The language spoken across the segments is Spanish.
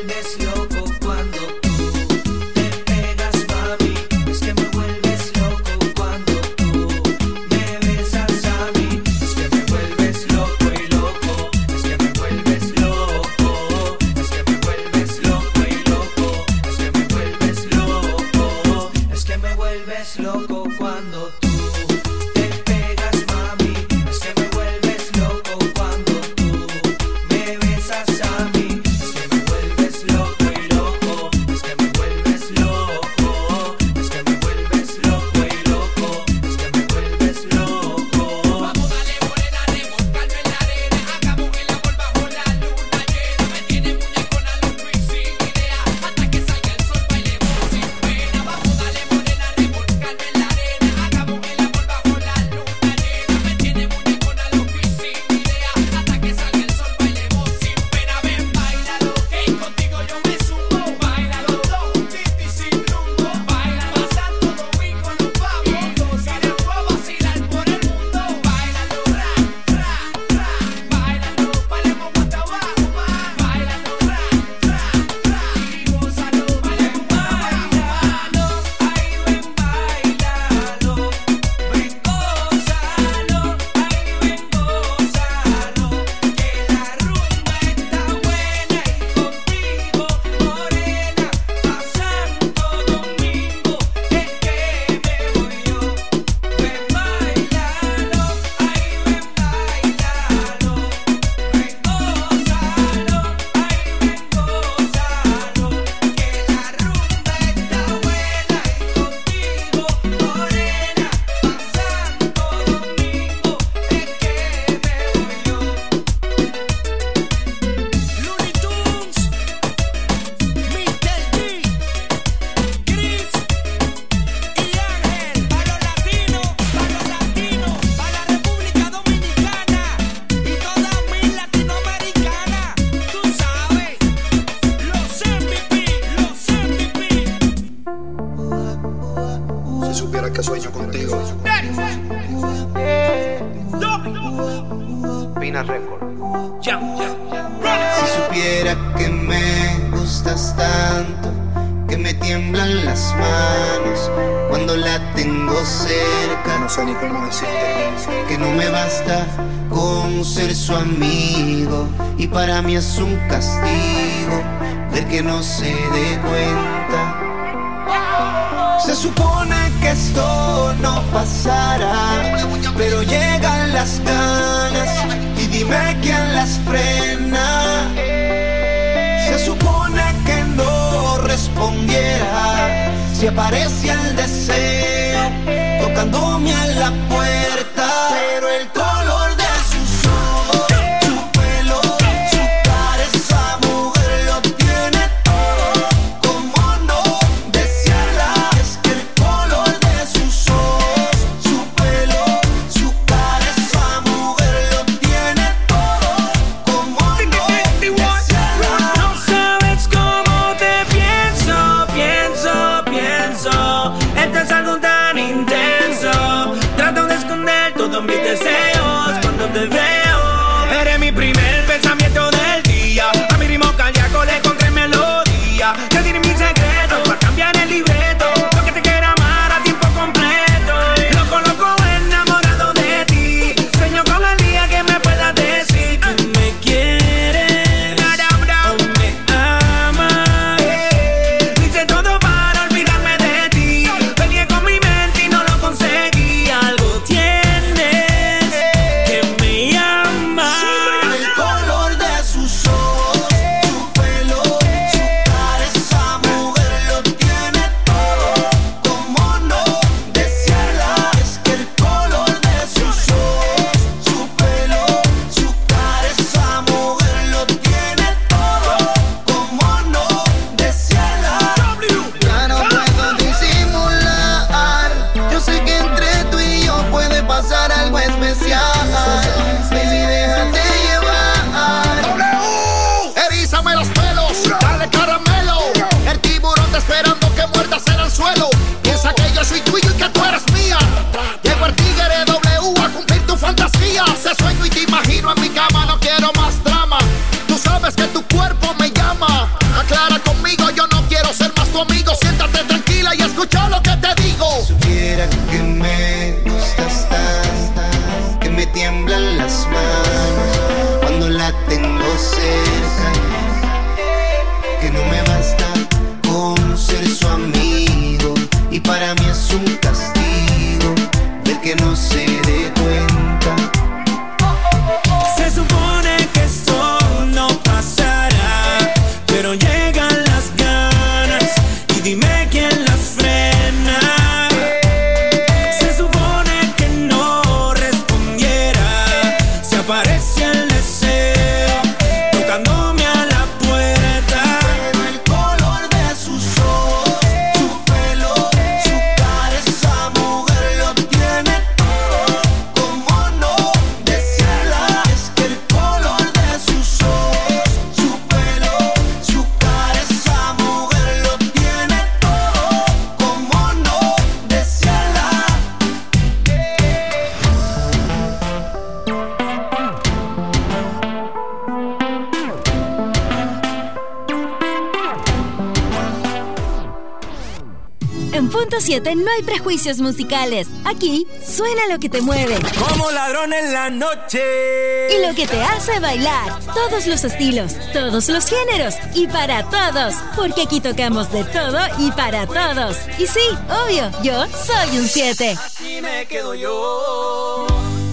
vuelves loco cuando tú te pegas, mami. Es que me vuelves loco cuando tú me besas a mí. Es que me vuelves loco y loco. Es que me vuelves loco. Es que me vuelves loco y loco. Es que me vuelves loco. Es que me vuelves loco cuando tú te pegas, mami. Es que me vuelves loco cuando tú me besas a mí. Es que me vuelves loco y loco. Es que me vuelves loco. Es que me vuelves loco y loco. Es que me vuelves loco. Vamos, dale morena, remolcarme en la arena. Hagamos el amor bajo la luna llena. Me tiene muñecona, loco y sin idea. Hasta que salga el sol bailemos sin pena. Vamos, dale morena, remolcarme en la arena. Hagamos el amor bajo la luna llena. Me tiene muñecona, loco y sin idea. Hasta que salga el sol bailemos sin pena. Ven, bailalo, que contigo yo me sumo. Bailalo, dos juntitos y sin rumbo. Baila pasando domingo, nos vamos. Y después vacilar por el mundo. Bailalo, ra, ra, ra. Bailalo, bailemos hasta abajo, más. Bailalo, ra, ra, ra. Y gózalo, bailemos hasta abajo, más. Ay, ven, bailalo, ven, gózalo, ay, ven, gózalo, que la rumba está buena y contigo, morena, a Santo Domingo es que me voy yo. Ven, bailalo, ay, ven, bailalo, ven, gózalo, ay, ven, gózalo, que la rumba está buena y contigo, morena, a Santo Domingo es que me voy yo. Looney Tunes, Mr. D, Chris y Ángel. Para los latinos, para la República Dominicana y todas mis latinoamericanas. Tú sabes, los MVP. Si supiera que sueño contigo. Pina Record. Si supiera que me gustas tanto, que me tiemblan las manos cuando la tengo cerca, No sé ni cómo decirte. que no me basta con ser su amigo y para mí es un castigo ver que no se dé cuenta. Se supone que esto no pasará, pero llegan las ganas y dime quién las frena. Se supone que no respondiera si aparece el deseo tocándome a la puerta, pero el color de sus ojos, su pelo, su cara, esa mujer lo tiene todo. ¿Cómo no desearla? Es que el color de sus ojos, su pelo, su cara, esa mujer lo tiene todo. ¿Cómo no desearla? No sabes cómo te pienso. Esto es algo tan intenso. Trato de esconder todos mis deseos cuando te veo. Eres mi primer pensamiento del día. A mi ritmo cardíaco le encontré melodía. Te diré mis secretos para cambiar el libreto. Lo que te quiero amar a tiempo completo. Loco, enamorado de ti. Sueño con el día que me puedas decir que me quieres o me amas. Hice todo para olvidarme de ti. Peleé con mi mente y no lo conseguí. Algo tienes que me llama. El color de sus ojos, su pelo, su cara, esa mujer lo tiene todo. ¿Cómo no desearla? Es que el color de sus ojos, su pelo, su cara, esa mujer lo tiene todo. ¿Cómo no desearla? Ya no puedo disimular. Yo sé que entre tú y yo puede pasar algo especial. Baby, déjate llevar. Erízame los pelos, dale caramelo. El tiburón está esperando que muerdas en el suelo. Piensa que yo soy tuyo y que tú eres mía. Llego el tigre W a cumplir tu fantasía. Te sueño y te imagino en mi cama, no quiero más drama. Tú sabes que tu cuerpo me llama. Aclara conmigo, yo no quiero ser más tu amigo. Siéntate tranquila y escucha lo que te digo. Supiera que me gustas tanto, que me tiemblan las manos cuando la tengo cerca, que no me basta con ser su amigo, y para mí es un castigo del que no se dé cuenta. Se supone que esto no pasará, pero llegan las ganas y dime quién las frena. Se supone que no respondiera si aparece el deseo tocándome a la puerta. Pero el color de sus ojos, su pelo, su cara, esa mujer lo tiene todo. ¿Cómo no decirla? Es que el color de sus ojos, su pelo, su cara, esa mujer lo tiene todo. ¿Cómo no decirla? En Punto 7 no hay prejuicios musicales. Aquí suena lo que te mueve Como ladrón en la noche. y lo que te hace bailar. Todos los estilos, todos los géneros y para todos. Porque aquí tocamos de todo y para todos. Y sí, obvio, yo soy un 7. Así me quedo yo.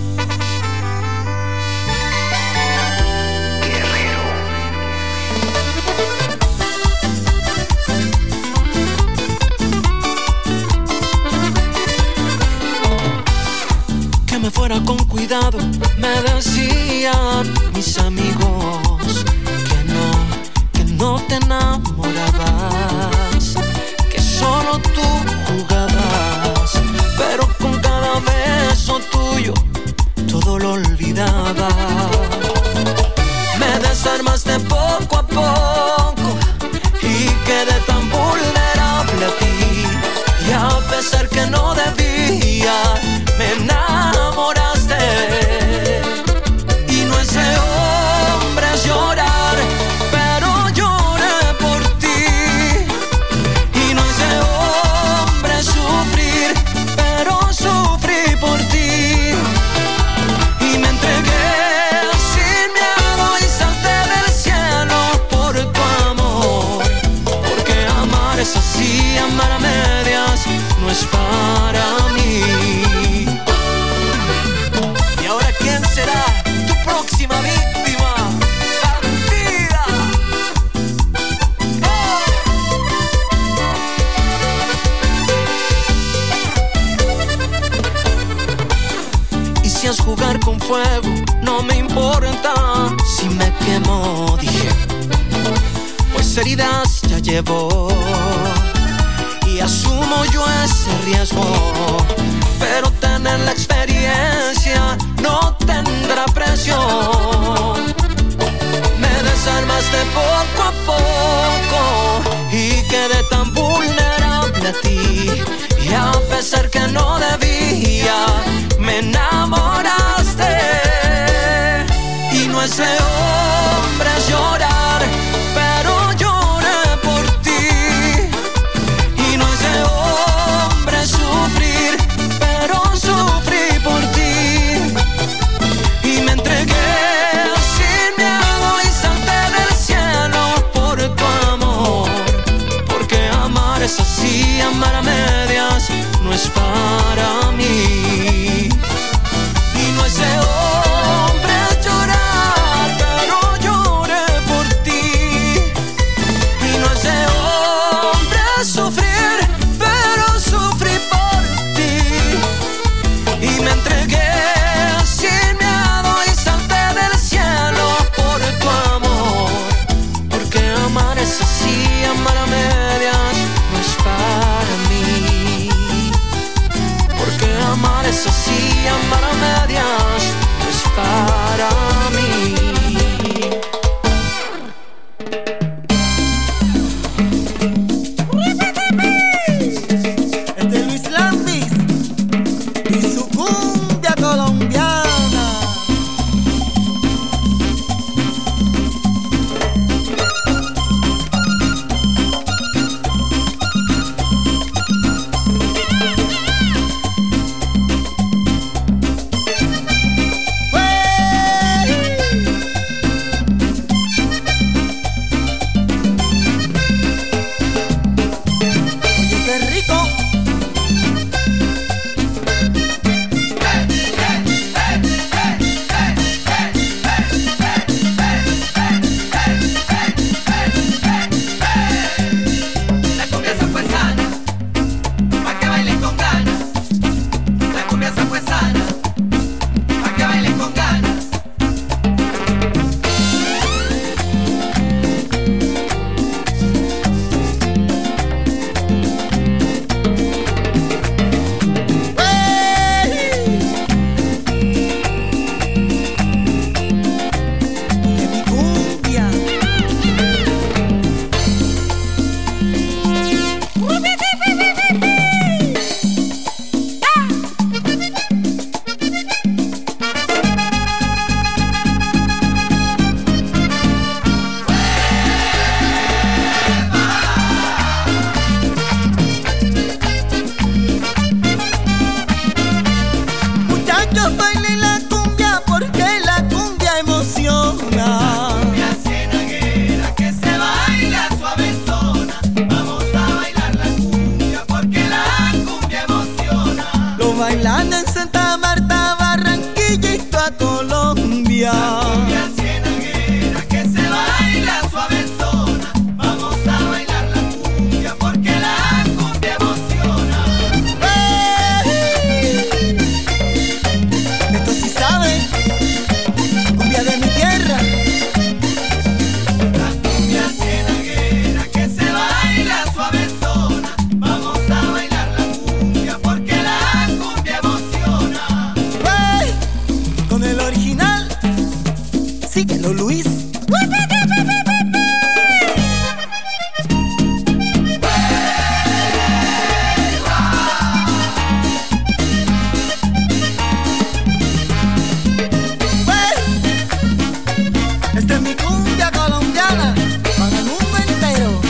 Que me fuera con cuidado, me decían mis amigos que no te enamorabas, que solo tú jugabas, pero con cada beso tuyo todo lo olvidaba. Me desarmaste poco a poco y quedé tan vulnerable a ti, y a pesar que no debía, me enamoraste. Y no es de hombres llorar, pero lloré por ti. Y no es de hombres sufrir, pero sufrí por ti. Y me entregué sin miedo y salté del cielo por tu amor. Porque amar es así, amar a medias no es para mí. ¿Y ahora quién será tu próxima víctima? ¡Bandida! Y si es jugar con fuego, no me importa si me quemo, dije, pues heridas ya llevo y asumo yo ese riesgo. Pero tener la experiencia no tendrá precio. Me desarmaste poco a poco y quedé tan vulnerable a ti, y a pesar que no debía, me enamoraste. Y no es de hombres llorar, pero lloré por ti. Y no es de hombres sufrir, pero sufrí por ti. Y me entregué sin miedo y salté del cielo por tu amor. Porque amar es así, amar a medias no es para mí. Y no es de hombres llorar, pero lloré por síguelo, Luis. Esta es mi cumbia colombiana para el mundo entero.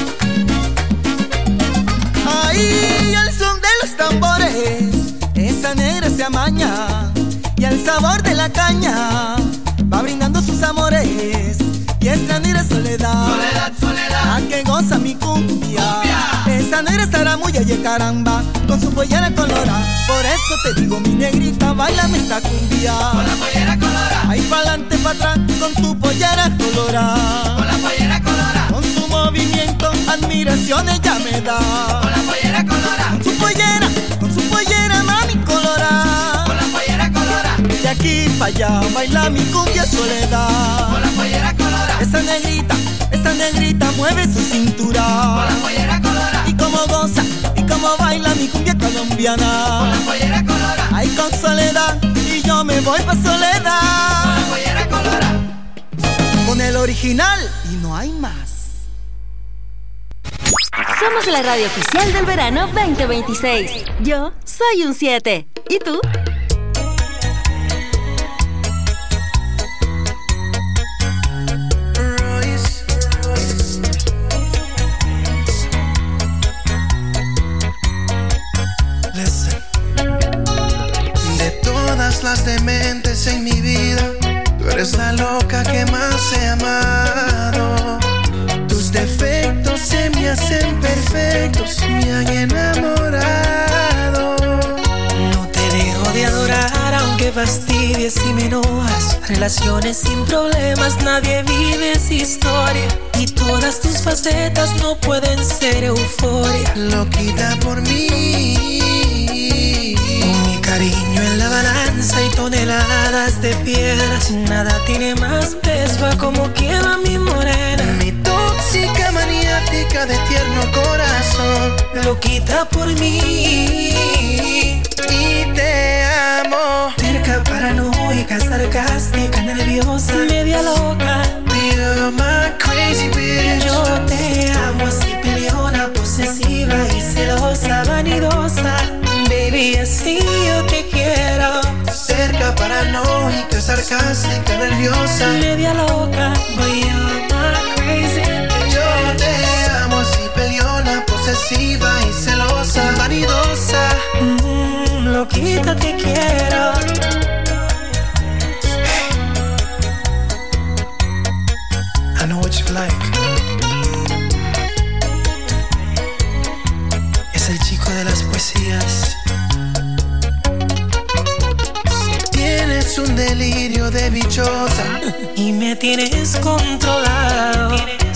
Ahí el son de los tambores, esa negra se amaña, y el sabor de la caña va brindando sus amores. Y esa negra soledad, Soledad, soledad, la que goza mi cumbia. Esa negra zaramulla y caramba, con su pollera colorada. Por eso te digo, mi negrita, bailame esta cumbia. con la pollera colorada, Ahí pa'lante, pa' atrás, con tu pollera colorada. con la pollera colorada, Con su movimiento, admiración ella me da. con la pollera colorada, Con su pollera, mami colorada. con la pollera colorada, De aquí pa' allá, baila mi cumbia soledad. con la pollera colorada, Esa negrita mueve su cintura. con la pollera colorada, Y como goza, y como baila mi cumbia con la colombiana. pollera colorada, Ay, con soledad, y yo me voy pa' con la soledad. pollera colorada. Con el original, y no hay más. Somos la radio oficial del verano 2026. Yo soy un 7. ¿Y tú? De todas las dementes en mi vida, tú eres la loca que más he amado. Tus defectos se me hacen perfectos, me han enamorado. No te dejo de adorar aunque fastidies y me enojas. Relaciones sin problemas, nadie vive esa historia. Y todas tus facetas no pueden ser euforia. Loquita por mí, Con mi cariño en la balanza y toneladas de piedras, nada tiene más peso a como quema mi morena. mi tóxica maniática de tierno corazón. Loquita por mí, Y te amo, terca, paranoica, sarcástica, nerviosa, media loca. you're my crazy bitch. Yo te amo así, peleona, posesiva y celosa, vanidosa. Baby, así yo te quiero. Cerca, paranoica, sarcástica, nerviosa. Media loca, boy, you're my crazy bitch. Yo te amo así, peleona, posesiva y celosa, vanidosa. Loquita, te quiero. I know what you like. Es el chico de las poesías. Tienes un delirio de bichota, Y me tienes controlado.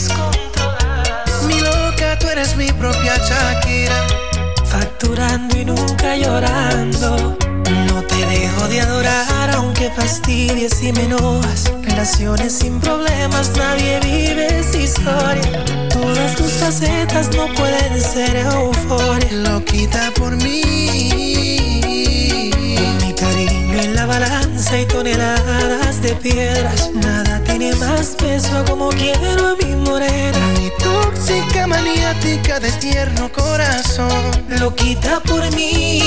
mi loca, tú eres mi propia Shakira. Facturando y nunca llorando. No te dejo de adorar aunque fastidies y me enojas. Relaciones sin problemas, nadie vive esa historia. Todas tus facetas no pueden ser euforia. Loquita por mí, Con mi cariño en la balanza y toneladas de piedras, nada tiene más peso como quiero a mi morena. mi tóxica maniática de tierno corazón. Loquita por mí,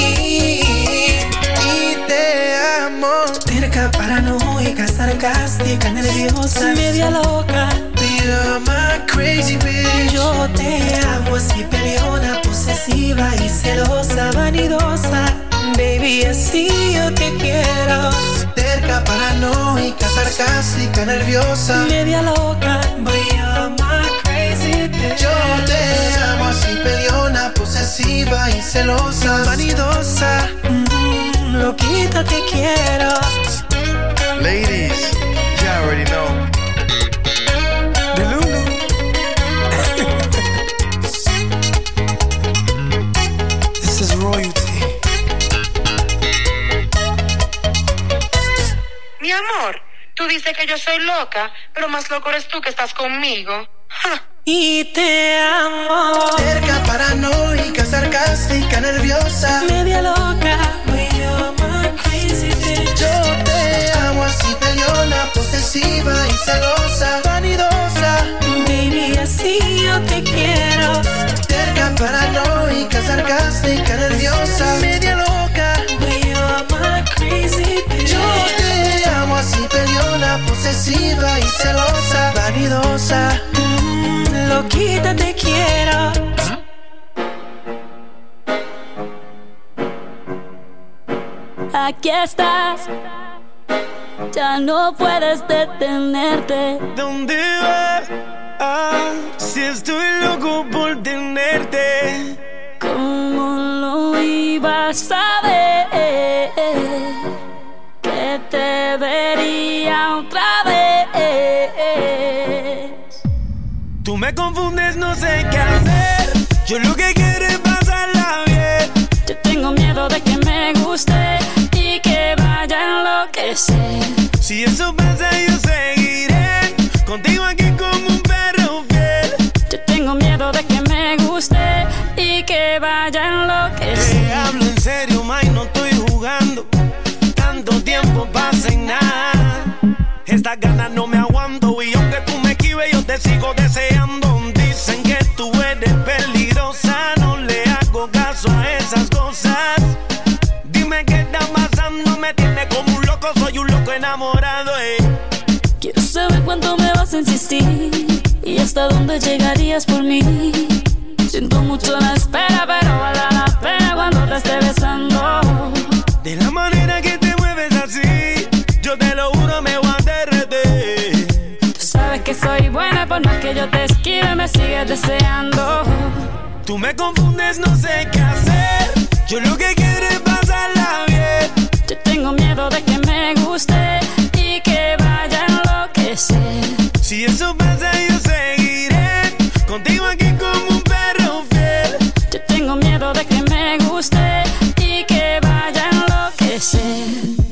Y te amo, terca, paranoica, sarcástica, nerviosa, media loca. you're my crazy bitch. Yo te amo así, peleona, posesiva y celosa, vanidosa. Baby, así yo te quiero. Terca, paranoica, sarcástica, nerviosa. Media loca, boy, you're my crazy bitch. Yo te amo así, peleona, posesiva y celosa, vanidosa. Loquita, te quiero. Ladies, you already know. De Lulu. This is royalty. Mi amor, tú dices que yo soy loca, pero más loco eres tú que estás conmigo. Ja. Y te amo. Terca, paranoica, sarcástica, nerviosa. Media loca, boy, you're my crazy bitch. Yo te amo así peleona, posesiva y celosa, vanidosa. Baby, así yo te quiero. Terca, paranoica, sarcástica, nerviosa, media loca. Baby, you're my crazy bitch. Yo te amo así peleona, posesiva y celosa, vanidosa. Loquita te quiero. Aquí estás, ya no puedes detenerte. ¿Dónde vas? Ah, si estoy loco por tenerte. ¿Cómo lo ibas a ver? Que te vería otra vez. Tú me confundes, no sé qué hacer. Yo lo que quiero es pasarla bien. Yo tengo miedo de que me guste y que vaya a enloquecer. Si eso pasa yo seguiré contigo aquí como un perro fiel. Yo tengo miedo de que me guste y que vaya a enloquecer. Te hablo en serio, May, no estoy jugando. Tanto tiempo pasa en nada. Estas ganas no me aguanto y aunque tú me esquives yo te sigo deseando. Dicen que tú eres peligrosa, no le hago caso a esas cosas. Dime qué está pasando, me tiene como un loco, soy un loco enamorado. Quiero saber cuánto me vas a insistir y hasta dónde llegarías por mí. Siento mucho la espera, pero vale la pena cuando te esté besando. De la manera que te mueves así, yo te lo juro me voy a derretir. Tú sabes que soy buena, por más que yo te esquive me sigues deseando. Tú me confundes, no sé qué hacer. Yo lo que quiero es pasarla bien. Yo tengo miedo de que me guste y que vaya a enloquecer. Si eso pasa yo seguiré contigo aquí como un perro fiel. Yo tengo miedo de que me guste y que vaya a enloquecer.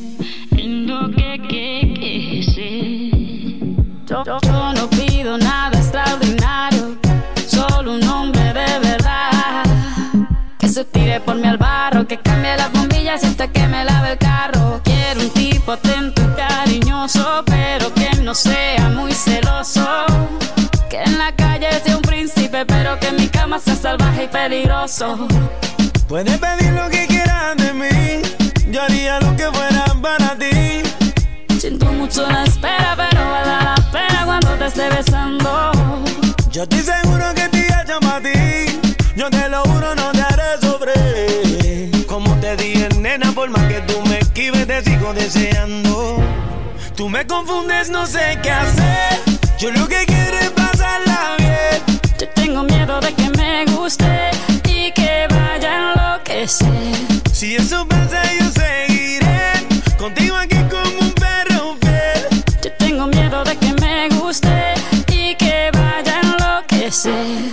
Yo no pido nada extraordinario, solo un hombre de verdad que se tire por mí al barro, que cambie las bombillas hasta que me lave el carro. Quiero un tipo atento y cariñoso, pero que no sea muy celoso. Que en la calle sea un príncipe, pero que en mi cama sea salvaje y peligroso. Puedes pedir lo que quieras de mí, yo haría lo que fuera para ti. Siento mucho la espera, pero vale la pena cuando te esté besando. Yo estoy seguro que te llamo para ti, yo te lo juro no te haré sufrir. Como te dije, nena, por más que tú me esquives te sigo deseando. Tú me confundes, no sé qué hacer. Yo lo que quiero es pasarla bien. Yo tengo miedo de que me guste y que vaya a enloquecer. Si eso pasa yo seguiré contigo aquí como un perro fiel. Yo tengo miedo de que me guste y que vaya a enloquecer.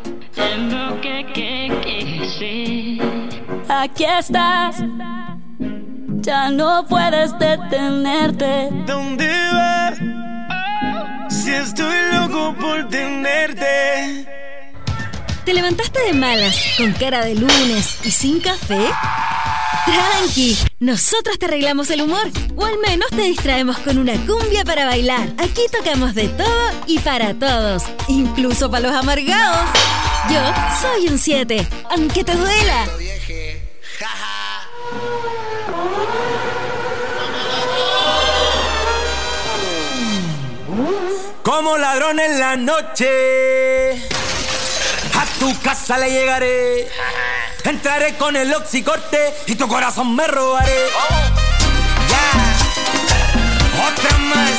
Aquí estás, ya no puedes detenerte. ¿Dónde vas? Si estoy loco por tenerte. ¿Te levantaste de malas, con cara de lunes y sin café? Tranqui, nosotros te arreglamos el humor, o al menos te distraemos con una cumbia para bailar. Aquí tocamos de todo y para todos, incluso para los amargados. Yo soy un 7, aunque te duela. Como ladrón en la noche, a tu casa le llegaré. Entraré con el oxicorte y tu corazón me robaré. Ya, otra más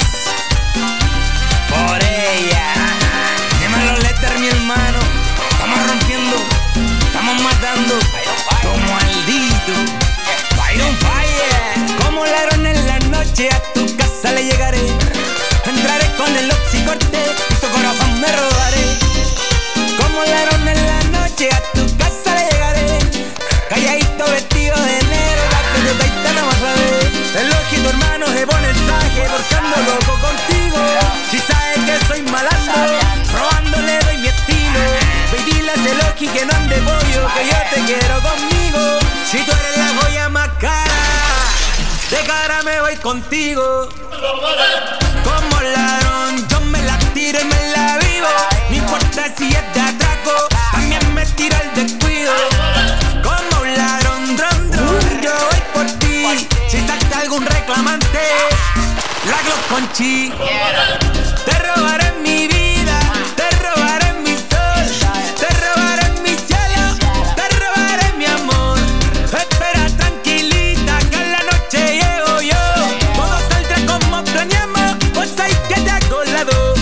por ella. Dímelo, Lester, mi hermano. Estamos rompiendo, estamos matando como maldito. Fire on fire. Como ladrón en la noche, a tu casa le llegaré. Entraré con el oxicorte y tu corazón me robaré. Como ladrón en la noche, a tu casa le llegaré. Calladito vestido de negro, la que yo taita no vas a ver. El ojito hermano se pone el traje, buscando loco contigo. Si sabes que soy malandro, robándole doy mi estilo. Ve y dile a ese Loki que no ande pollo, que yo te quiero conmigo. Si tú eres la joya más cara, de cara me voy contigo. Como ladrón, yo me la tiro y me la vivo. No importa si es de atraco, también me tiro el descuido. Como un ladrón, dron, yo voy por ti. Si salta algún reclamante, la Glock con chi. Te robaré mi vida, te robaré mi sol, te robaré mi cielo, te robaré mi amor. Espera tranquilita que en la noche llego yo. Todo saldrá como planeamos, pues hay que te hago la dos.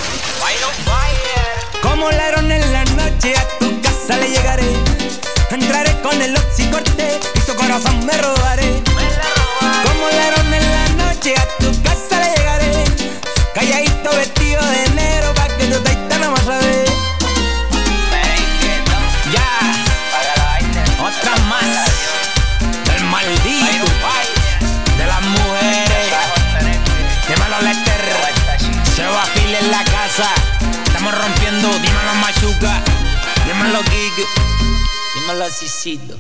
Como ladrón en la noche a tu casa le llegaré. Entraré con el oxicorte y tu corazón me robaré. Como ladrón en la noche a tu casa le llegaré. Calladito vestido de negro pa' que tu taita no más sabe. Ya, otra más del maldito, de las mujeres. Dímelo Lester, se va a fila en la casa. Estamos rompiendo, dímelo Machuca, dímelo Kike, dímelo Cicito.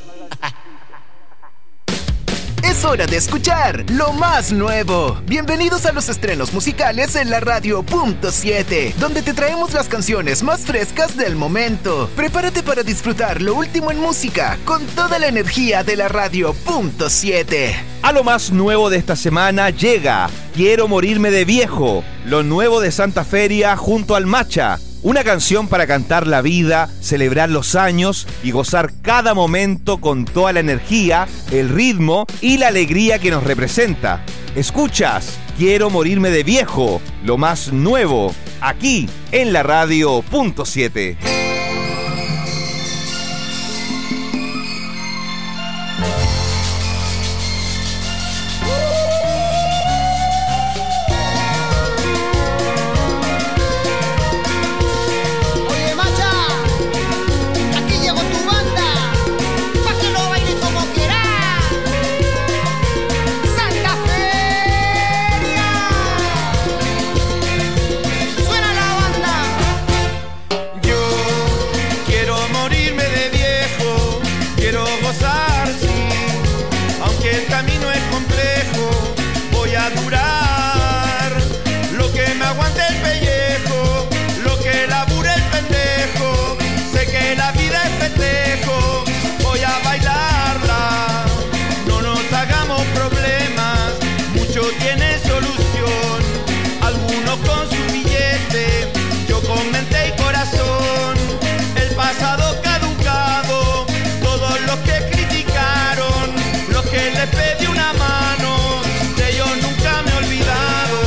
Es hora de escuchar lo más nuevo. Bienvenidos a los estrenos musicales en la Radio Punto 7, donde te traemos las canciones más frescas del momento. Prepárate para disfrutar lo último en música con toda la energía de la Radio Punto 7. A lo más nuevo de esta semana llega Quiero morirme de viejo, lo nuevo de Santa Feria junto al Macha. Una canción para cantar la vida, celebrar los años y gozar cada momento con toda la energía, el ritmo y la alegría que nos representa. Escuchas Quiero morirme de viejo, lo más nuevo, aquí en la Radio Punto 7. Tiene solución, algunos con su billete, yo con mente y corazón. El pasado caducado, todos los que criticaron, los que les pedí una mano, de ellos nunca me he olvidado.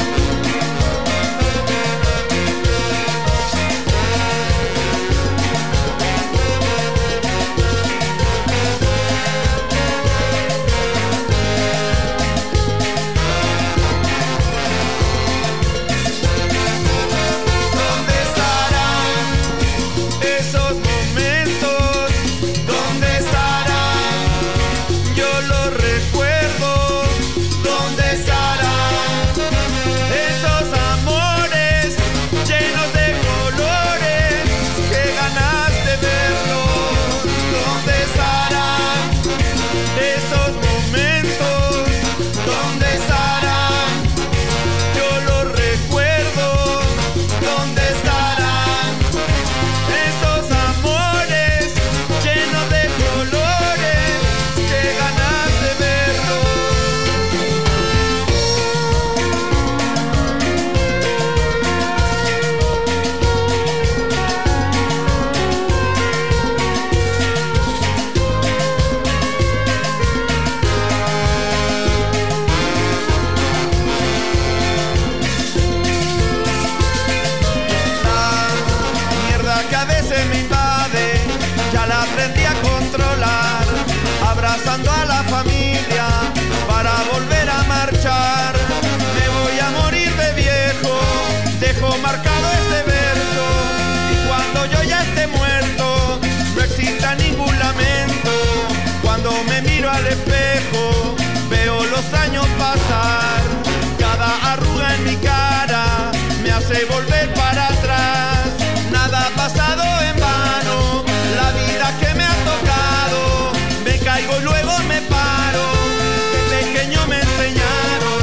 Abrazando a la familia para volver a marchar. Me voy a morir de viejo, dejo marcado este verso. Y cuando yo ya esté muerto, no exista ningún lamento. Cuando me miro al espejo, veo los años pasar. Cada arruga en mi cara me hace volver para atrás. Nada ha pasado en vano, la vida que me ha tocado. Me caigo y luego me paro, de pequeño me enseñaron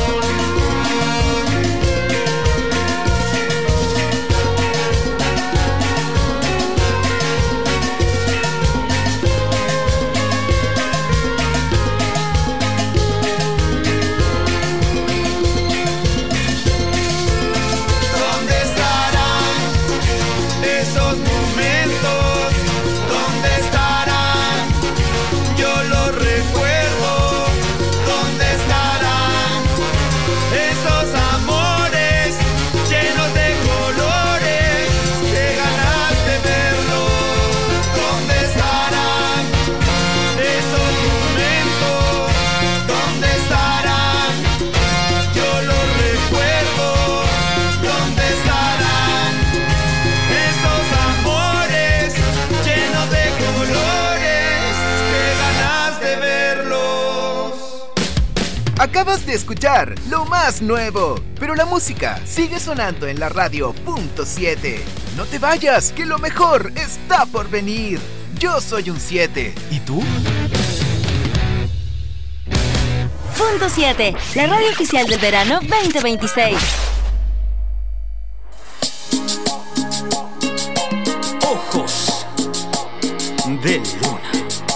Acabas de escuchar lo más nuevo, pero la música sigue sonando en la radio .7. No te vayas, que lo mejor está por venir. Yo soy un 7. ¿Y tú? Punto 7, la radio oficial del verano 2026. Ojos de luna.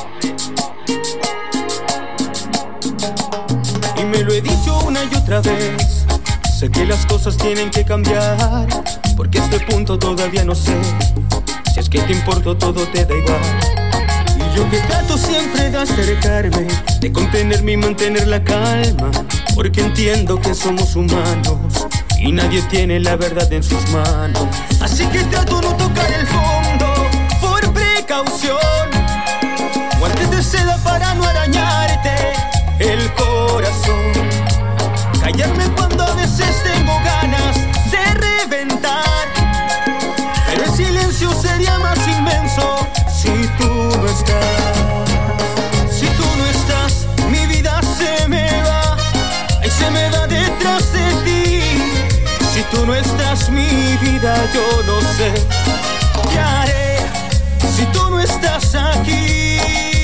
Y me lo he dicho una y otra vez. Sé que las cosas tienen que cambiar, porque a este punto todavía no sé si es que te importo, todo te da igual. Y yo que trato siempre de acercarme, de contenerme y mantener la calma, porque entiendo que somos humanos y nadie tiene la verdad en sus manos. Así que trato no tocar el fondo por precaución, guantes de seda para no arañarte el corazón, callarme cuando a veces tengo ganas de reventar, pero el silencio sería más inmenso si tú no estás. Si tú no estás, mi vida se me va, ay, se me va detrás de ti. Si tú no estás, mi vida, yo no sé qué haré si tú no estás aquí.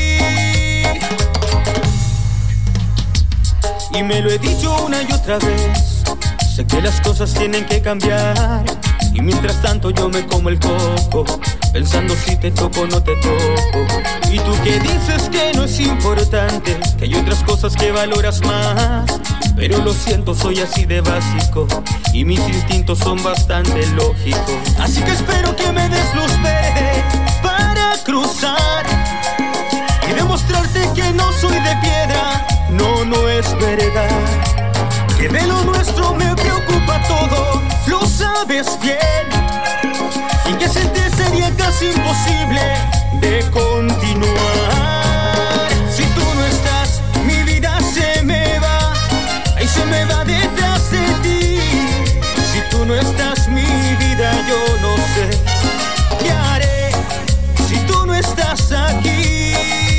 Y me lo he dicho una y otra vez, sé que las cosas tienen que cambiar, y mientras tanto yo me como el coco, pensando si te toco o no te toco. Y tú que dices que no es importante, que hay otras cosas que valoras más, pero lo siento, soy así de básico y mis instintos son bastante lógicos. Así que espero que me des luz verde para cruzar y demostrarte que no soy de piedra, no, no es verdad. Que de lo nuestro me preocupa todo, lo sabes bien, y que sin ti sería casi imposible de continuar. Si tú no estás, mi vida se me va, ahí se me va detrás de ti. Si tú no estás, mi vida, yo no sé qué haré si tú no estás aquí.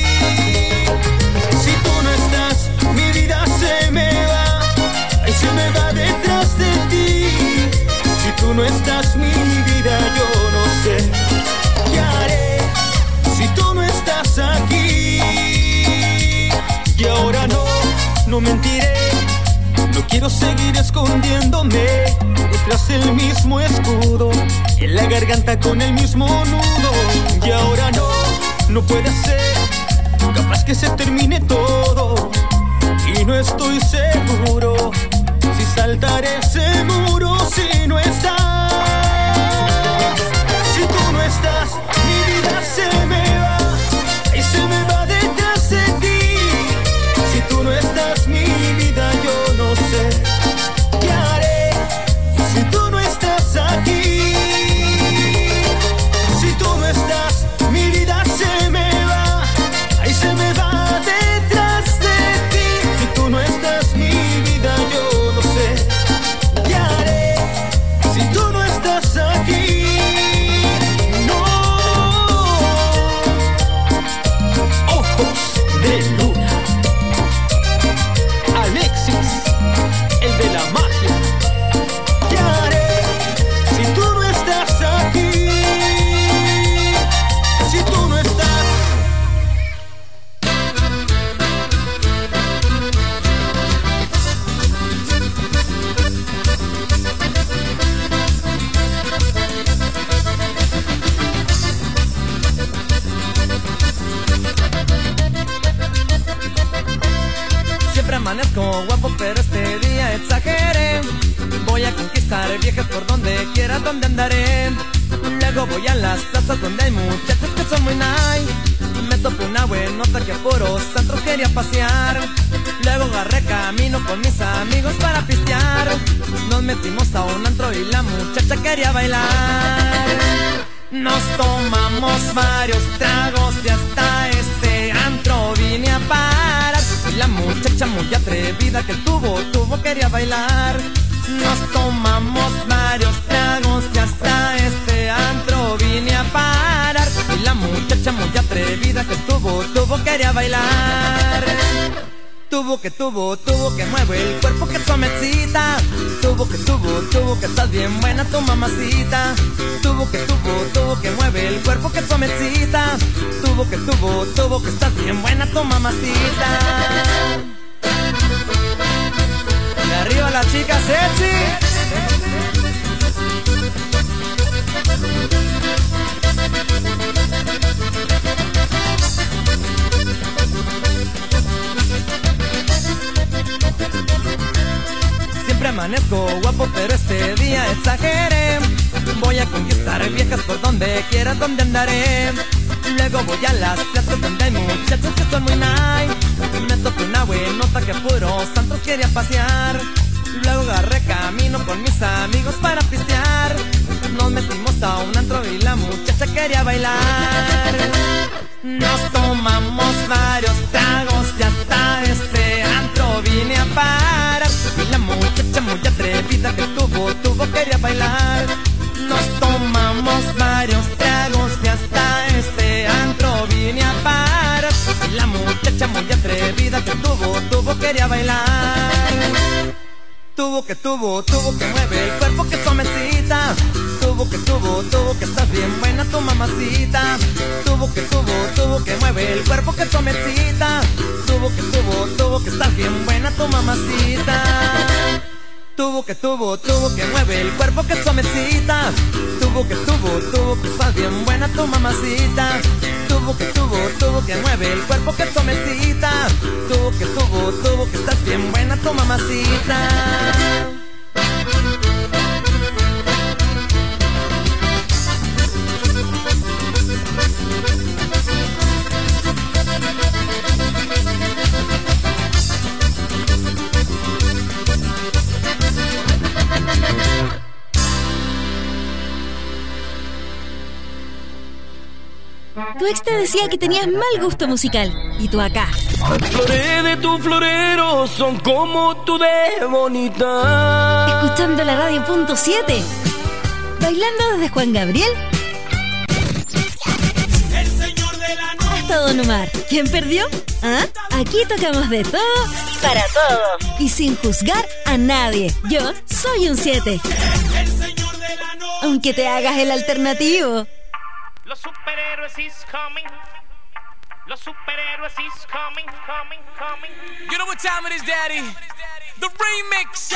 Si tú no estás, mi vida se me va, ahí se me va detrás de ti. Si tú no estás, mi vida, yo no sé qué haré si tú no estás aquí. Y ahora no mentiré, no quiero seguir escondiéndome detrás del mismo escudo, en la garganta con el mismo nudo. Y ahora no puede ser, capaz que se termine todo, y no estoy seguro si saltaré ese muro si no estás. Si tú no estás, mi vida se me va, y se me va detrás de ti. Si tú no estás, mi vida, yo no sé qué haré si tú no estás aquí. Si tú no estás, mi vida se me va, ahí se me va detrás de ti. Si tú no estás, mi vida, yo no sé qué haré si tú no estás aquí. No. Ojos de luna. Alexis, el de la magia. ¿Qué haré si tú no estás aquí? Si tú no estás. Siempre amanezco guapo, pero este día exageré. Voy a conquistar viejas por donde quiera, donde andaré. Luego voy a las plazas donde hay muchachos que son muy nice. Me topé una buenota que a puros santos quería pasear. Luego agarré camino con mis amigos para pistear. Nos metimos a un antro y la muchacha quería bailar. Nos tomamos varios tragos y hasta este antro vine a parar. Y la muchacha muy atrevida que el tubo quería bailar. Nos tomamos varios tragos y hasta este antro vine a parar. Y la muchacha muy atrevida que el tubo quería bailar. Tubo que mueve el cuerpo que suavecita. Tubo que estás bien buena tu mamacita. Tubo que mueve el cuerpo que suavecita. Tubo que estás bien buena tu mamacita. Y arriba la chica sexy. Siempre amanezco guapo, pero este día exageré. Voy a conquistar viejas por donde quiera, donde andaré. Luego voy a las plazas donde hay muchachos que son muy nice. Me topé una buenota que puro santos quería pasear. Luego agarré camino con mis amigos para pistear. Nos metimos a un antro y la muchacha quería bailar. Nos tomamos varios tragos y hasta este antro vine a parar. Y la muchacha muy atrevida que tuvo quería bailar. Nos tomamos varios tragos y hasta este antro vine a parar. Y la muchacha muy atrevida que tuvo quería bailar. Tubo que mueve el cuerpo que suavecita. Tubo que estás bien buena tu mamacita. Tubo que mueve el cuerpo que suavecita. Tubo que estás bien buena tu mamacita. Tubo que mueve el cuerpo que suavecita. Tubo que estás bien buena tu mamacita. Tubo que mueve el cuerpo que suavecita. Tubo que estás bien buena tu mamacita. Tu ex te decía que tenías mal gusto musical. Y tú acá. Las flores de tu florero son como tú de bonita. Escuchando la radio.7. Bailando desde Juan Gabriel hasta Don Omar. ¿Quién perdió? ¿Ah? Aquí tocamos de todo para todos. Y sin juzgar a nadie. Yo soy un 7. Aunque te hagas el alternativo. Los superhéroes is coming. Los superhéroes is coming. You know what time it is, Daddy? The remix.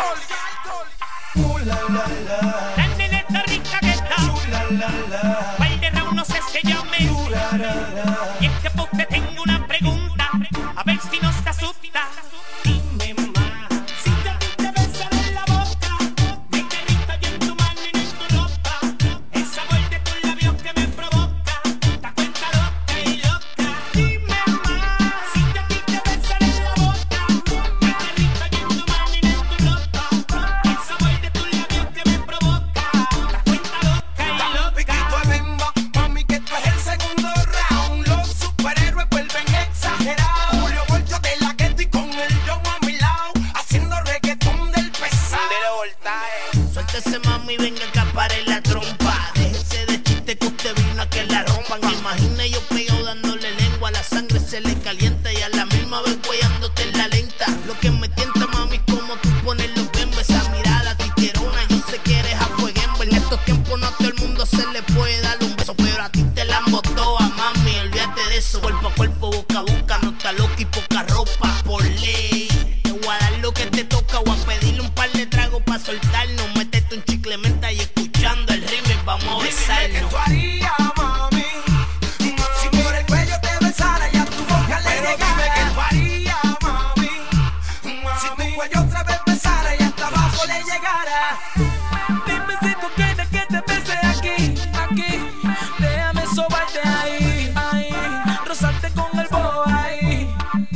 La neneta rica que está. Valderrama no sé se llame. Y es que pues te tengo una pregunta. A ver si nos asusta. Dime más. Si te viste besar en la boca. Me derrita yo en tu mano y en tu ropa. El sabor de tus labios que me provoca. Te cuenta loca y loca. Dime más. Si te viste besar en la boca. Me derrita yo en tu mano y en tu ropa. El sabor de tus labios que me provoca. Te cuenta loca y loca. Piquito de bimba, mami, que tú es el segundo round. Los superhéroes vuelven exagerados. Julio Voltio de la gueto y con el yo a mi lado, haciendo reggaetón del pesado. Suéltese, mami, venga que pare la trompa. Déjese de chiste que usted vino a que la rompan. Imagine yo pegado dándole lengua. La sangre se le calienta y a la misma vez guayándote en la lenta. Lo que me tienta, mami, como tú pones los bembes. Esa mirada titerona, yo sé que eres a fueguembe. En estos tiempos no a todo el mundo se le puede dar un beso, pero a ti te la embotó a mami. Olvídate de eso, cuerpo a cuerpo, boca a boca. No está loca y poca ropa por ley. Te voy a dar lo que te toca o a pedirle un par de tragos pa' soltarnos. Métete un chicle menta y escuchando el remix vamos a besarnos. Dime qué tú harías, mami, si por el cuello te besara y a tu boca le llegara. Dime qué tú harías, mami, si tu cuello otra vez besara y hasta abajo le llegara. Dime si tú quieres que te bese aquí. Déjame sobarte ahí, rozarte con el bobo ahí.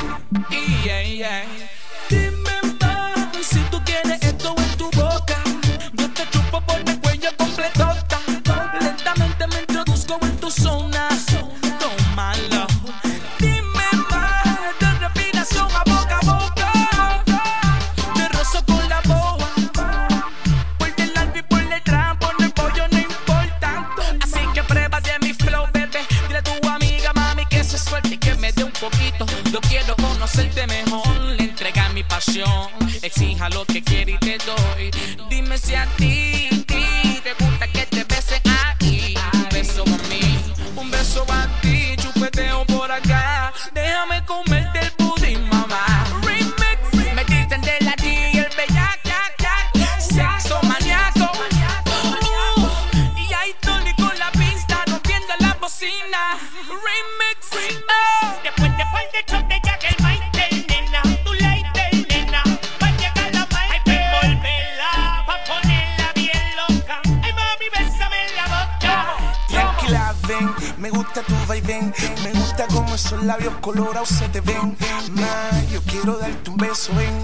Dime más si tú quieres esto en tu boca. Yo te chupo por mi cuello completota. Lentamente me introduzco atención. Exija lo que quiere y te doy. Dime si a ti te gusta que te bese ahí. Un beso a mí, un beso a ti. Chupeteo por acá. Déjame comerte el pudín, mamá. Remix. Me dicen de la D y el bellac, sexo maníaco. Y ahí Tony con la pista rompiendo la bocina. Remix. Después de choque ya que el maite, nena, tú leite, nena, va a llegar la maite. Hay que envolverla, pa' ponerla bien loca. Ay, mami, bésame en la boca. Tranquila, ven, me gusta tu vaivén. Me gusta como esos labios colorados se te ven. Ma, yo quiero darte un beso, ven,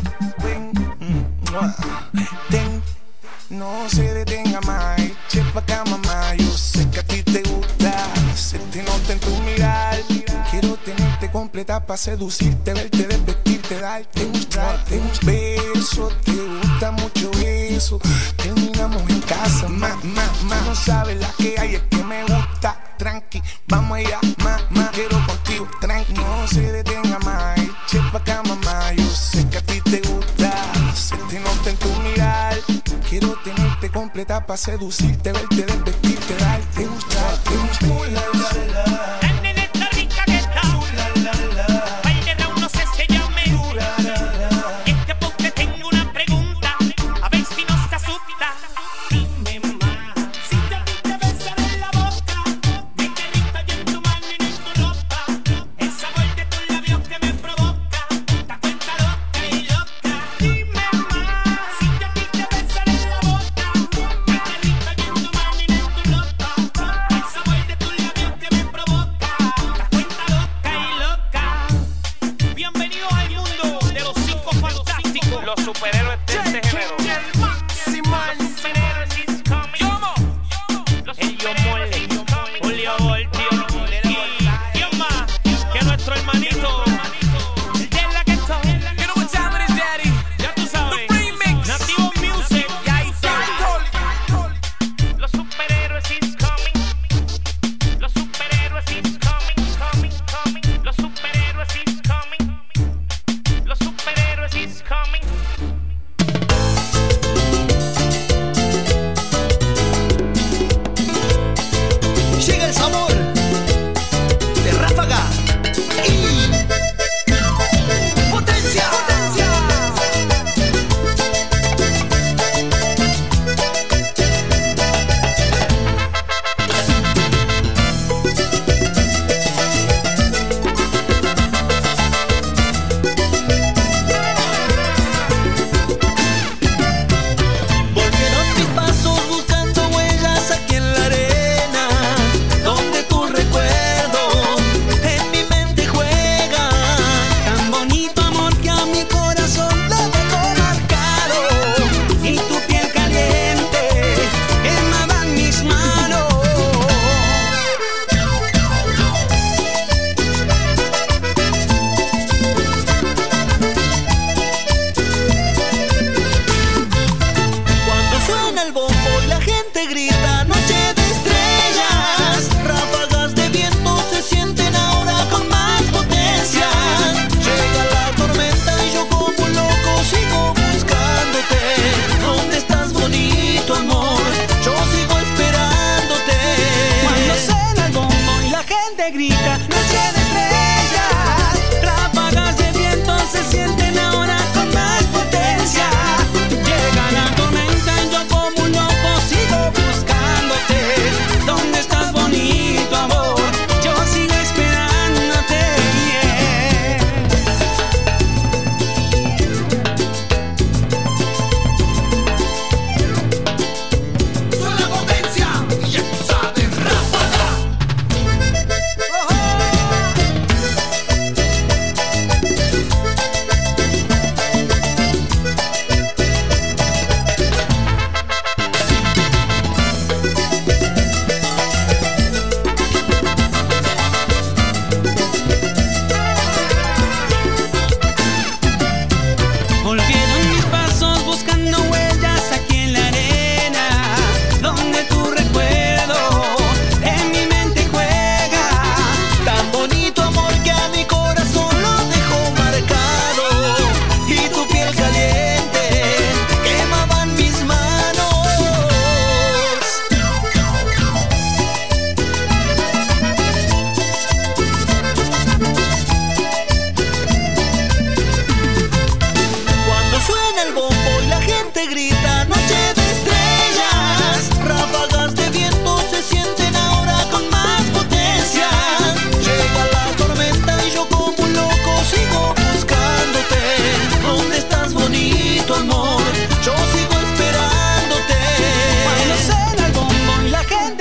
ten. No se detenga más, eche pa' acá, mamá. Yo sé que a ti te gusta, se te nota en tu mirar. Quiero tenerte completa pa' seducirte, verte, desvestirte, darte un beso. Te gusta mucho eso, terminamos en casa. No sabes la que hay, es que me gusta. Tranqui, vamos allá, quiero contigo, tranqui. No se detenga más, eche pa' acá, mamá. Yo sé que a ti te gusta, se te nota en tu mirar. Quiero tenerte completa pa' seducirte, verte, desvestirte, darte un La nena está rica que está. Baile round, no sé si llame. Este porque tengo una pregunta, a ver si no se asusta. Dime más, si te a ti te besan en la boca, me derrito yo en tu mano y en tu ropa. El sabor de tus labios que me provoca, esta cuenta loca y loca. Dime más, si te a ti te besan en la boca, me derrito yo en tu mano y en tu ropa. El sabor de tus labios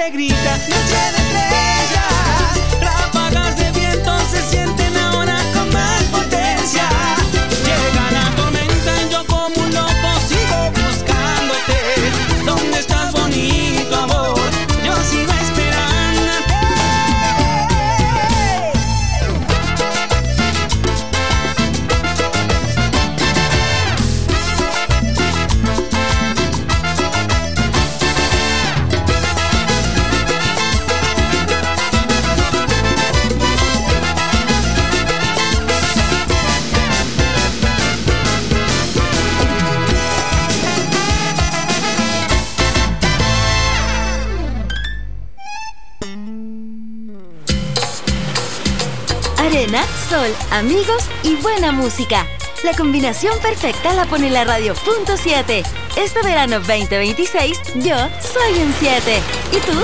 gente grita, noche de estrellas, ráfagas de viento se sienten ahora con más potencia. Llega la tormenta y yo como un loco sigo buscándote. ¿Dónde estás, bonito amor? Yo sigo esperándote. Arena, sol, amigos y buena música. La combinación perfecta la pone la Radio.7. Este verano 2026, yo soy un 7. ¿Y tú?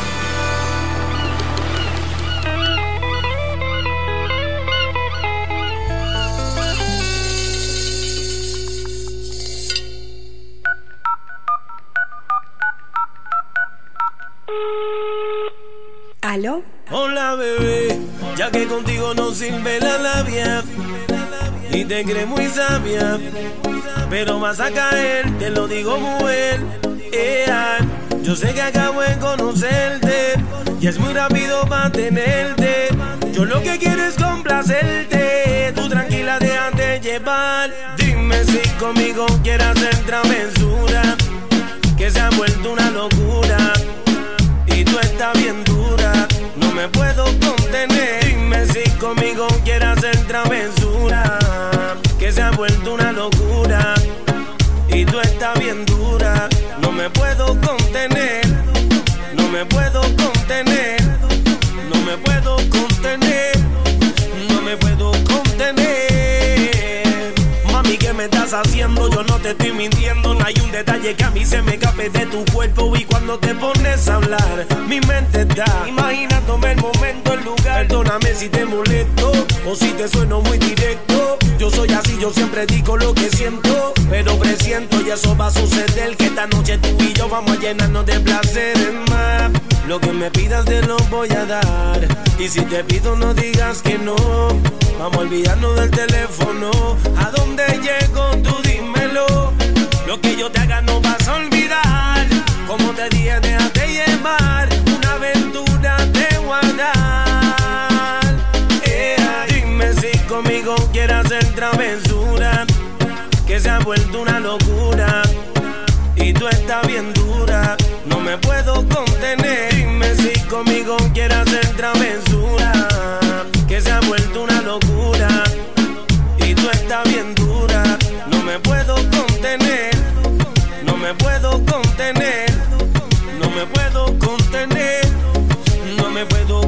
¿Aló? Hola bebé, ya que contigo no sirve la labia y te crees muy sabia, pero vas a caer, te lo digo muy bien. Yo sé que acabo de conocerte y es muy rápido mantenerte. Yo lo que quiero es complacerte, tú tranquila déjate llevar. Dime si conmigo quieres hacer travesura, que se ha vuelto una locura y tú estás bien dura. No me puedo contener. Dime si conmigo quieres hacer travesura, que se ha vuelto una locura y tú estás bien dura. No me puedo contener. No me puedo contener. No me puedo contener. No me puedo contener. Mami, ¿qué me estás haciendo? Yo no te estoy mintiendo. No hay un detalle que a mí se me escape de tu cuerpo. Y cuando te pones a hablar, mi mente está imaginándome el momento, el lugar. Perdóname si te molesto o si te sueno muy directo. Yo soy así, yo siempre digo lo que siento, pero presiento y eso va a suceder, que esta noche tú y yo vamos a llenarnos de placeres más. Lo que me pidas te lo voy a dar, y si te pido no digas que no. Vamos a olvidarnos del teléfono. ¿A dónde llego? Tú dímelo. Lo que yo te haga no vas a olvidar. Como te dije, déjate llevar. Una aventura te voy a dar. Dime si conmigo quieres hacer travesura, que se ha vuelto una locura y tú estás bien dura. No me puedo contener. Dime si conmigo quieres hacer travesura, que se ha vuelto una locura y tú estás bien dura. No me puedo contener. No me puedo contener. No me puedo contener. No me puedo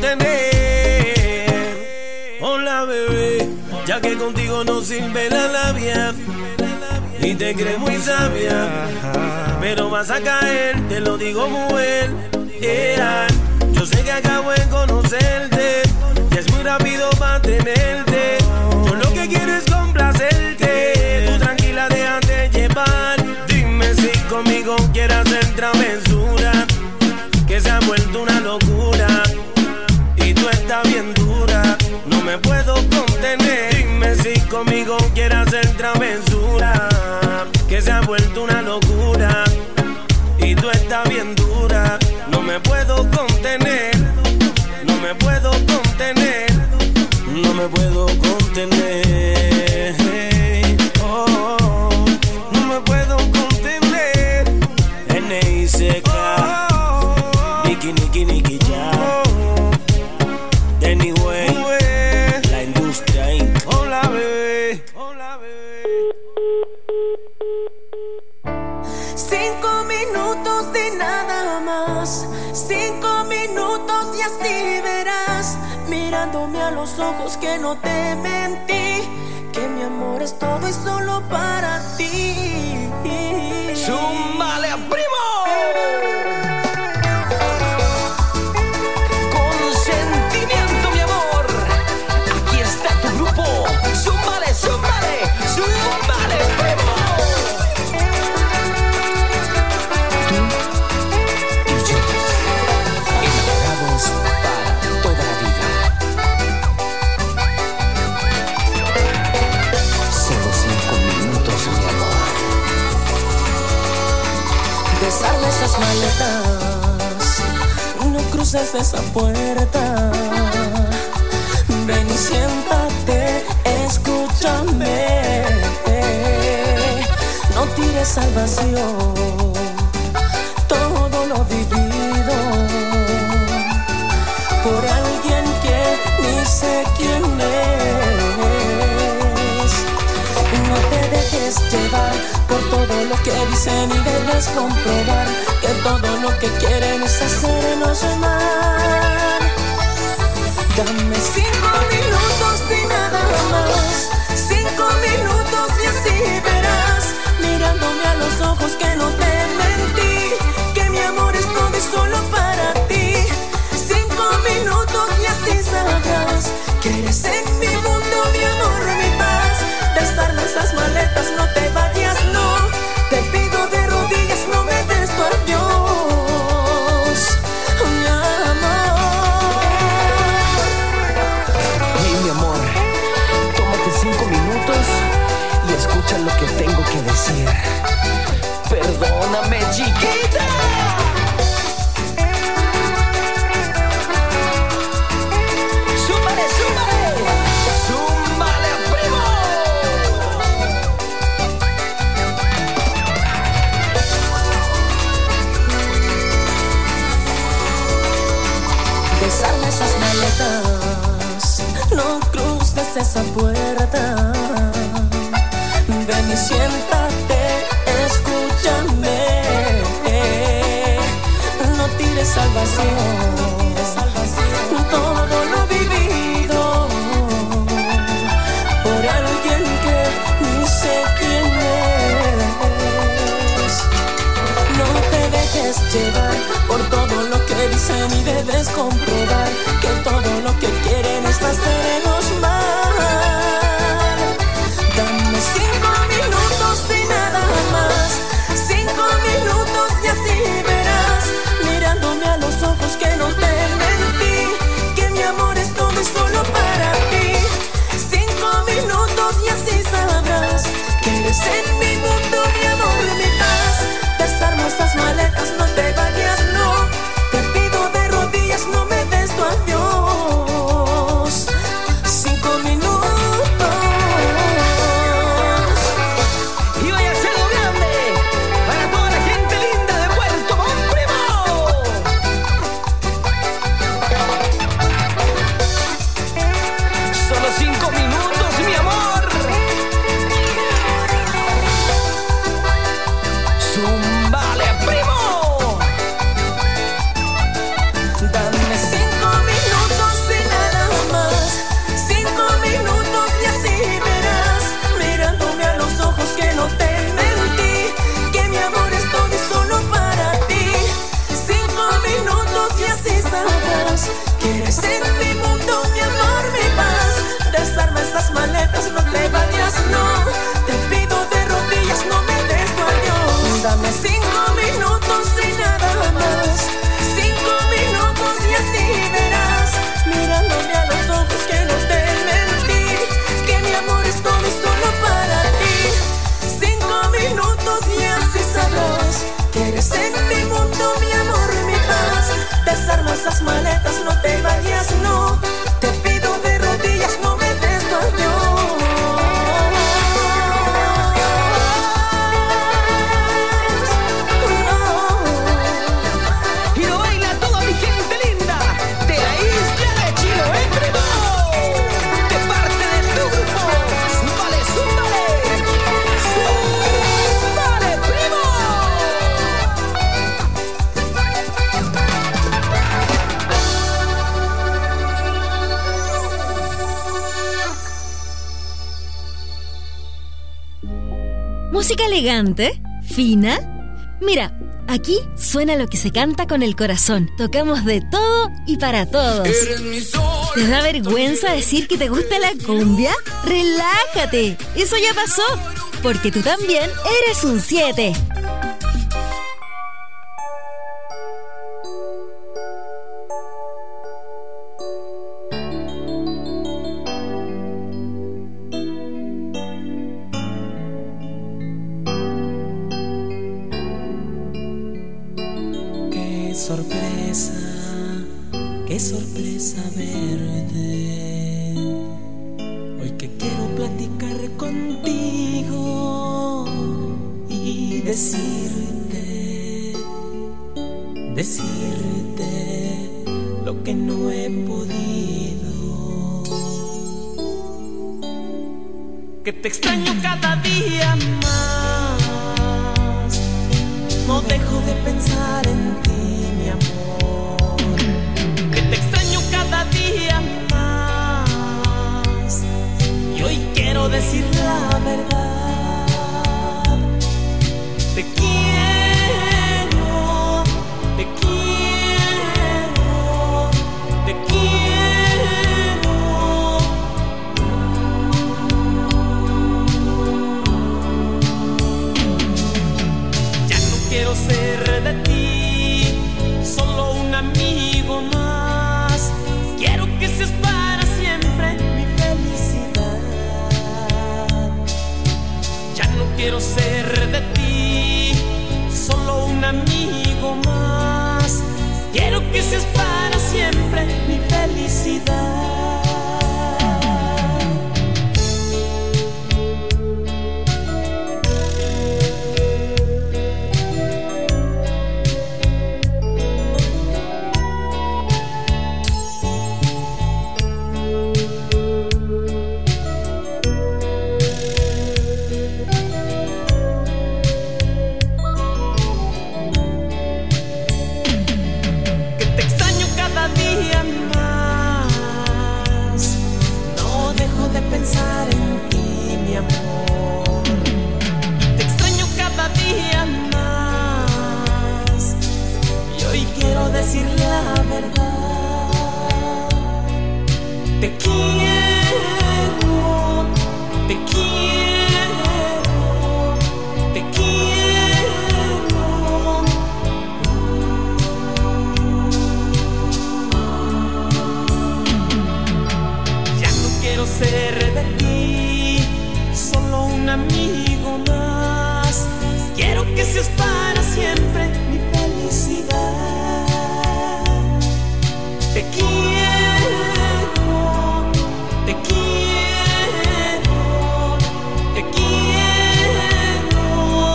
contener. Hola bebé, ya que contigo no sirve la labia y te crees muy sabia, pero vas a caer, te lo digo muy bien. Yo sé que acabo de conocerte y es muy rápido mantenerte. Yo lo que quiero es complacerte, tú tranquila déjate llevar. Dime si conmigo quieres hacer travesura, que se ha vuelto una locura y tú estás bien dura. No me puedo contener. Dime si conmigo quieres hacer travesura, que se ha vuelto una locura y tú estás bien dura. No me puedo contener. No me puedo contener. No me puedo contener. Oh, no me puedo contener. N.I.C.K. Niki, Niki, Niki, ya. Anyway, la industria Inc. Hola, bebé. Hola, bebé. 5 minutos de nada más, 5 minutos y así verás, mirándome a los ojos que no te mentí, que mi amor es todo y solo para ti. ¡Zúmbale a primo! Con sentimiento, mi amor. Aquí está tu grupo. ¡Zúmbale, zúmbale! ¡Zúmbale, primo! cruces esa puerta. Ven y siéntate, escúchame. No tires al vacío todo lo vivido por alguien que ni sé quién es. No te dejes llevar por todo lo que dicen y debes comprobar que todo lo que quieren es hacernos mal. Dame 5 minutos y nada más, 5 minutos y así verás, mirándome a los ojos que no te mentí, que mi amor es todo y solo para ti. 5 minutos y así sabrás que eres en mi mundo, mi amor, mi paz. Desarma esas maletas, no te vayas, no. Te pido de rodillas, no me des tu adiós, mi amor. Y mi amor, tómate 5 minutos y escucha lo que tengo que decir. Perdóname, chiquita. ¡Súmale, súmale! ¡Súmale, primo! Desarma esas maletas, no cruces esa puerta. Ven y siéntate, escúchame. No tires al vacío todo lo vivido por alguien que ni sé quién es. No te dejes llevar por todo lo que dicen y debes comprobar que todo lo que quieren es hacernos mal. Dame 5 minutos y nada más, 5 minutos y así verás, mirándome a los ojos que no te mentí, que mi amor es todo y solo para ti. 5 minutos y así sabrás que eres en mi mundo, mi amor, mi paz. Desarma esas maletas, no te vayas, no. Te pido de rodillas, no me des tu adiós. 5 minutos. Y vaya a ser lo grande para toda la gente linda de Puerto Montt, primo. Solo 5 minutos, mi amor. Zúmbale, primo. Dame 5 minutos y nada más, 5 minutos y así verás, mirándome a los ojos que no te mentí, que mi amor es todo y solo para ti. 5 minutos y así sabrás que eres en mi mundo, mi amor, mi paz. Desarma esas maletas, no te vayas, no. Te pido de rodillas, no me des tu adiós. Dame 5 minutos y nada más, 5 minutos y así verás, mirándome a los ojos que no te mentí, que mi amor es todo y solo para ti. 5 minutos y así sabrás que eres en mi mundo, mi amor, mi paz. Desarma esas maletas, no te vayas, no. Te pido de rodillas, no me des tu adiós. Y lo baila toda mi gente linda de la isla de Chiloé, primo. De parte de tu grupo. Zúmbale, zúmbale. Zúmbale, primo. ¿Música elegante? ¿Fina? Mira, aquí suena lo que se canta con el corazón. Tocamos de todo y para todos. ¿Te da vergüenza decir que te gusta la cumbia? ¡Relájate! Eso ya pasó, porque tú también eres un 7. sorpresa qué sorpresa verte. Hoy que quiero platicar contigo y decirte lo que no he podido. Que te extraño cada día más. No dejo de pensar en ti, mi amor. Que te extraño cada día más. Y hoy quiero decir la verdad. Te quiero, te quiero, te quiero. Ya no quiero ser de ti solo un amigo más. Quiero que seas para siempre mi felicidad. Ya no quiero ser de ti solo un amigo más. Quiero que seas para siempre mi felicidad. Pensar en ti, mi amor. Te extraño cada día más. Y hoy quiero decir la verdad. Te quiero, te quiero, te quiero. Ya no quiero ser de ti solo un amigo más. Quiero que seas para siempre mi felicidad. Te quiero, te quiero, te quiero.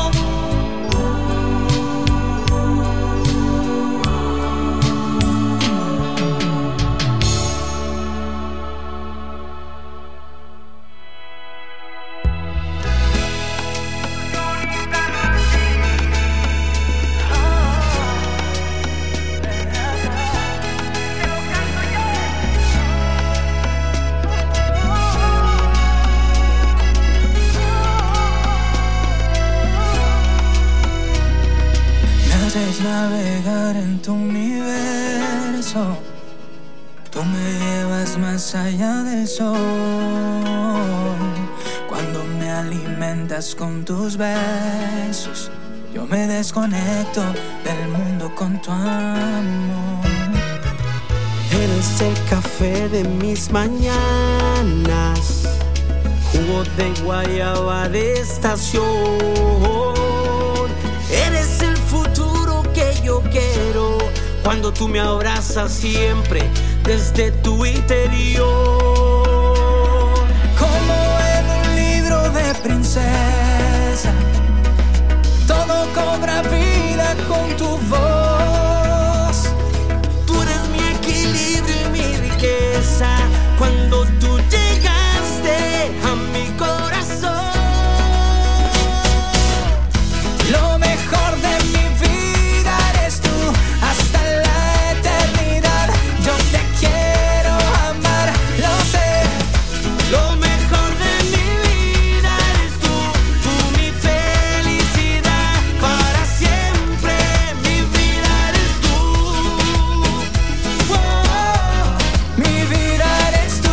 Navegar en tu universo, tú me llevas más allá del sol. Cuando me alimentas con tus besos, yo me desconecto del mundo con tu amor. Eres el café de mis mañanas, jugo de guayaba de estación. Eres el futuro que yo quiero cuando tú me abrazas siempre desde tu interior. Como en un libro de princesa, todo cobra vida con tu voz. Tú eres mi equilibrio y mi riqueza cuando tú llegaste a mi corazón. Lo mejor de mi vida eres tú, hasta la eternidad. Yo te quiero amar, lo sé. Lo mejor de mi vida eres tú mi felicidad para siempre. Mi vida eres tú. Oh, mi vida eres tú.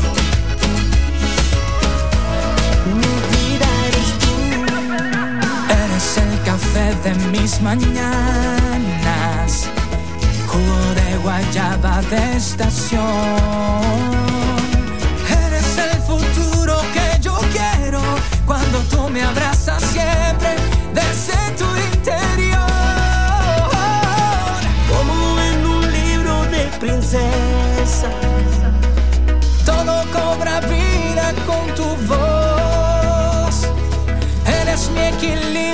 Mi vida eres tú. Eres el café de mis mañanas, jugo de guayaba de estación. Eres el futuro que yo quiero cuando tú me abrazas siempre desde tu interior. Como en un libro de princesa. Todo cobra vida con tu voz. Eres mi equilibrio.